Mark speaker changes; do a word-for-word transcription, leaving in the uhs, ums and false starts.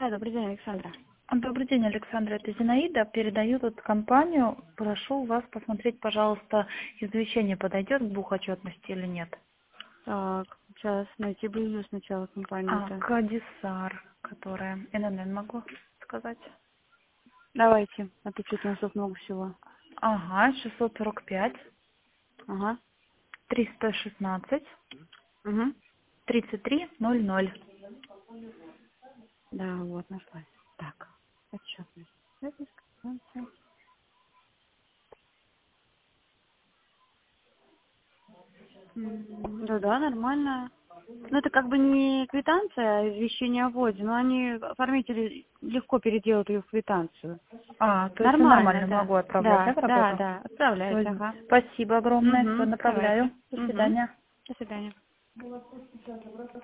Speaker 1: Да, добрый день, Александра.
Speaker 2: Добрый день, Александра. Это Зинаида. Передаю тут компанию. Прошу вас посмотреть, пожалуйста, извещение подойдет к двухотчетности или нет.
Speaker 1: Так, сейчас найти бы ее сначала
Speaker 2: А,
Speaker 1: компанию-то.
Speaker 2: Кадисар, которая... эн эн эн могу сказать.
Speaker 1: Давайте, а то что-то у нас тут много всего.
Speaker 2: Ага, шестьсот сорок пять,
Speaker 1: Ага.
Speaker 2: триста шестнадцать,
Speaker 1: Угу.
Speaker 2: тридцать три ноль ноль.
Speaker 1: Да, вот, нашлась. Так, отчетность. Запись, квитанция. М, Да-да, нормально. Ну, это как бы не квитанция, а извещение о вводе, но они, оформители, легко переделают ее в квитанцию.
Speaker 2: А, то есть я
Speaker 1: Нормально,
Speaker 2: нормально
Speaker 1: да.
Speaker 2: могу отправлять, да,
Speaker 1: Да,
Speaker 2: в
Speaker 1: да,
Speaker 2: работу?
Speaker 1: да, отправляйте,
Speaker 2: Всё,
Speaker 1: ага.
Speaker 2: спасибо огромное. Все,
Speaker 1: Угу,
Speaker 2: направляю.
Speaker 1: давайте.
Speaker 2: До
Speaker 1: Угу.
Speaker 2: свидания.
Speaker 1: До свидания.